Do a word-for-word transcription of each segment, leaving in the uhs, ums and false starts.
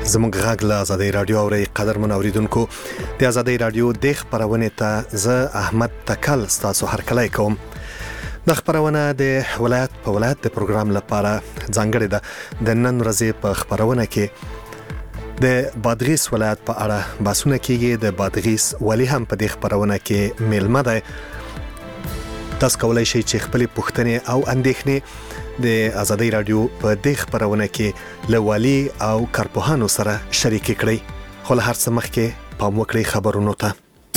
زموږ غږ له آزادۍ رادیو اوري قدرمن اوریدونکو د آزادۍ رادیو د خبرونه ته زه احمد تکل تاسو هرکلی کوم. د خبرونه د ولایت په ولایت د پروګرام لپاره ځانګړې ده. د نن ورځې په خبرونه کې د بادغیس ولایت په اړه بحثونه کیږي. د بادغیس ولی هم په دې خبرونه کې میلمه ده. تاسو کولای شئ چې خپل پوښتنې او اندېښنې د آزادۍ رادیو په دې خبرونه کې له والي او کارپوهانو سره شریک کړئ. خو له هر څه مخکې پام وکړئ خبرونو ته.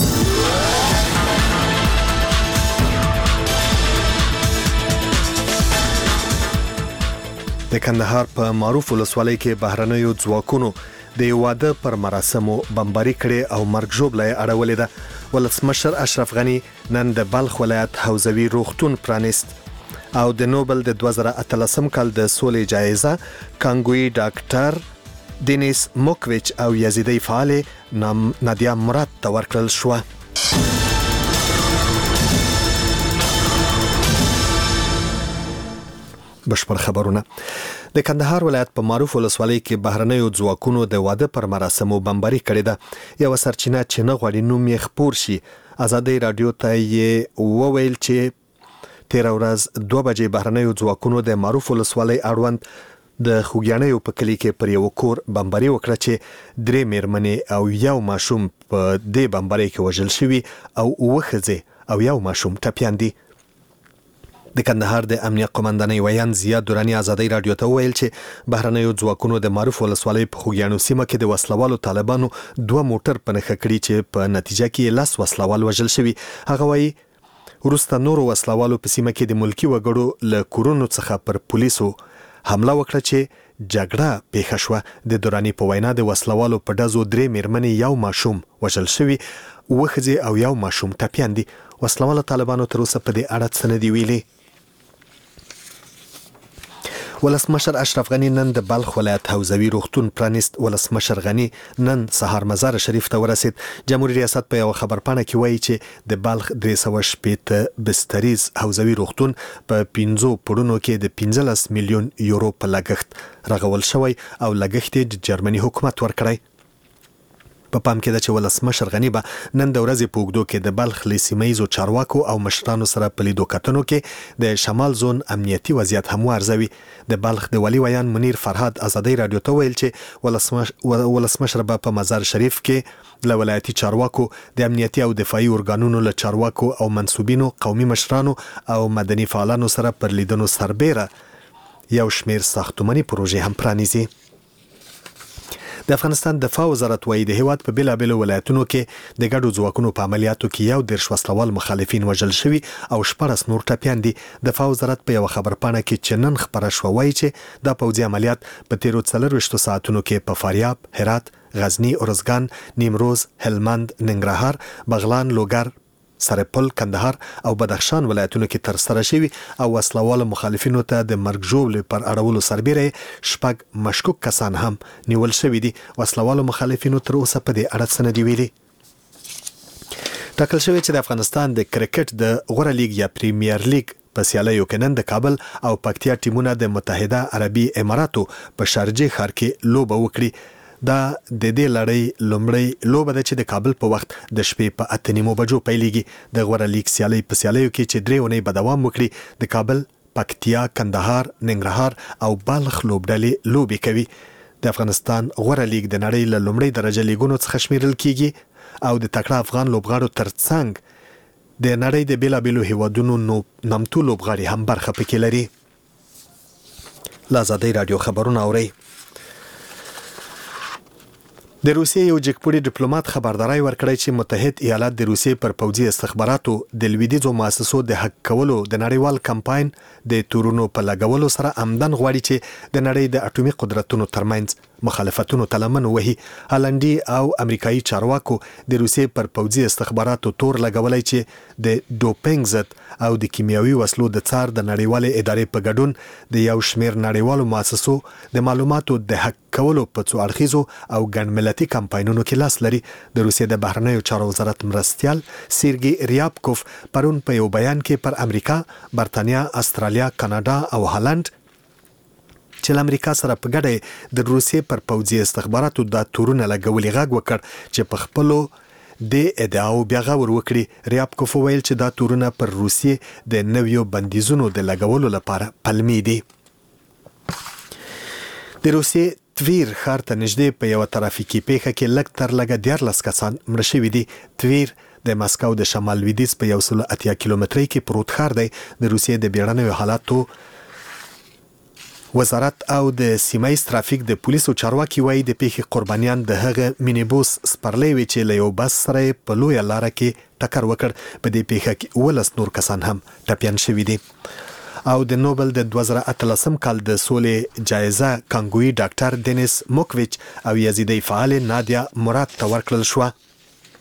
د کندهار په معروف ولسوالۍ کې بهرنیو ځواکونو د واده پر مراسمو بمباري کړي او مرګ ژوبله اړولې ده. ولسمشر اشرف غنی نن د بلخ ولایت حوزوي روغتون پرانیست او د نوبل د دوه زره اتلسم کال د سولې جایزه کانګوي ډاکټر دینیس موکویچ او یزیدی فعال نادیا مراد ته ورکړل شو. بشپړ خبرونه. د کندهار ولایت په معروف ولسوالۍ کې بهرنیو ځواکونو د واده پر مراسمو بمباري کړې ده. یو سرچینه چې نه غواړي نوم یې خپور شي آزادۍ رادیو ته یې وویل چې تیر ورځ دوه بجې بهرنیو ځواکونو د معروف ولسوالۍ اړوند د خوګیانیو په کلی کې پر یو کور بمباري وکړه چې درې میرمنې او یو ماشوم په دې بمباري کې وژل شوي او اوه ښځې او یو ماشوم ټپیان دي. د کندهار د امنیت قومندانۍ ویان زیاد دورانی آزادۍ رادیو ته ویل چې بهرنیو ځواکونو د معروف ولسوالۍ په خوګیانو سیمه کې د وسلوالو طالبانو دوه موټر په نښه کړي چې په نتیجه کې لس وسلوال وژل شوي. هغه وایي وروسته نورو وسلوالو په سیمه کې د ملکی وګړو له کورونو څخه پر پولیسو حمله وکړه چې جګړه پیښه شوه. د دورانی په وینا د وسلوالو په ډزو درې میرمنې یو ماشوم وژل شوي، اوه ښځې او یو ماشوم ټپیان دي. وسلوالو طالبانو تر اوسه په دې اړه څه نه دي ویلي. ولسمشر اشرف غنی نن د بلخ ولایت حوزوي روغتون پرانیست. ولسمشر غنی نن سهار مزار شریف ته ورسید. جمهوریت ریاست په یو خبرپاڼه کې وایي چې د بلخ درې سوه شپېته بستریز حوزوي روغتون په پنځو پړونو کې د پنځلس میلیون یورو په لګښت رغول شوی او لګښت یې د جرمني حکومت ورکړی. په پام کې ده چې ولسمشر غنی به نن د ورځې په اوږدو کې د بلخ له سیمه ییزو چارواکو او مشرانو سره په لیدو کتنو کې د شمال زون امنیتي وضعیت هم وارزوي. د بلخ د والي ویان منیر فرهاد آزادۍ رادیو ته ویل چې ولسمشر ولسمشر به په مزار شریف کې له ولایتي چارواکو د امنیتي او دفاعي ارګانونو له چارواکو او منسوبینو، قومي مشرانو او مدني فعالانو سره پر لیدنو سربیره یو شمیر ساختماني پروژې هم پرانیزي. د افغانستان دفاع وزارت وایي د هیواد په بیلابیلو ولایتونو کې د ګډو ځواکونو په عملیاتو کې یو دېرش وسلوال مخالفین وژل شوي او شپاړس نور ټپیان دي. دفاع وزارت په یو خبرپاڼه کې چې نن خبره شوه وایي چې دا پوځي عملیات په تیرو څلرویشتو ساعتونو کې په فاریاب، هرات، غزني، ارزګان، نیمروز، هلمند، ننګرهار، بغلان، لوګر، سرپل، کندهار او بدخشان ولایتونو کې تر سره شوي او وسلوال مخالفینو ته د مرګ ژوبلې پر اړولو سربیره شپږ مشکوک کسان هم نیول شوي دي. وسلوال مخالفینو تر اوسه په دې اړه څه نه دي ویلي. ټاکل شوی چې د افغانستان د کرکټ د غوره لیګ یا پریمیر لیګ په سیالیو کې نن د کابل او پکتیا ټیمونه د متحده عربي اماراتو په شارجه ښار کې لوبه وکړي. دا د دې لړۍ لومړی لوبه ده چې د کابل په وخت د شپې په اته نیمو بجو پیلېږي. د غوره لیګ سیالۍ په سیالیو کې چې درې اونۍ به دوام وکړي د کابل، پکتیا، کندهار، ننګرهار او بلخ لوبډلې لوبې کوي. د افغانستان غوره لیګ د نړۍ له لومړۍ درجه لیګونو څخه شمیرل کیږي او د تکړه افغان لوبغاړو ترڅنګ د نړۍ د بیلابیلو هیوادونو نامتو لوبغاړي هم برخه پکې لري. له آزادۍ رادیو خبرونه اورئ. د روسیې یو جګپوړي ډیپلوماټ خبرداري ورکړی چې متحد ایالات د روسیې پر پوځي استخباراتو د لویدیځو مؤسسو د حق کولو د نړیوال کمپاین د تورونو په لګولو سره عمدن غواړي چې د نړۍ د اټومي قدرتونو ترمنځ مخالفتونو تلمن وهي. هالندي او امریکایي چارواکو د روسیې پر پوځي استخباراتو تور لګولای چې د ډوپینګ ضد او د کیمیاوي وسلو د څار د نړیوالې ادارې په ګډون د یو شمیر نړیوالو مؤسسو د معلوماتو د حق کولو په څو اړخیزو او ګڼ ملتي کمپاینونو کې لاس لري. د روسیې د بهرنیو چارو وزارت مرستیال سیرګي ریابکوف پرون په یو بیان کې پر امریکا، برتانیا، استرالیا، کاناډا او هالند چې له امریکا سره په ګډه د روسیې پر پوځي استخباراتو دا تورونه لګولي غږ وکړ چې په خپلو د ادعاو بیا غور وکړي. ریابکوف ویل چې دا تورونه پر روسیې د نویو بندیزونو د لګولو لپاره پلمي دي. د روسیې تویر ښار ته نږدې په یوه ترافیکي پیښه کې لږ تر لږه دیارلس کسان مړه شوي دي. تویر د مسکو د شمال لویدیځ په یو سل اتیا کیلومترۍ کې پروت ښار دی. د روسیې د بیړنیو حالاتو وزارت او د سیمه ییز ترافیک د پولیسو چارواکي وایي د پیښې قربانیان د هغه مینیبوس سپرلی وي چې له یو بس سره په لویه لاره کې ټکر وکړ. په دې پیښه کې اوولس نور کسان هم ټپیان شوي دي. او د نوبل د دوه زره اتلسم کال د سولې جایزه کانګویي ډاکټر دینیس موکویچ او یزیدي فعال نادیا مراد ته ورکړل شوه.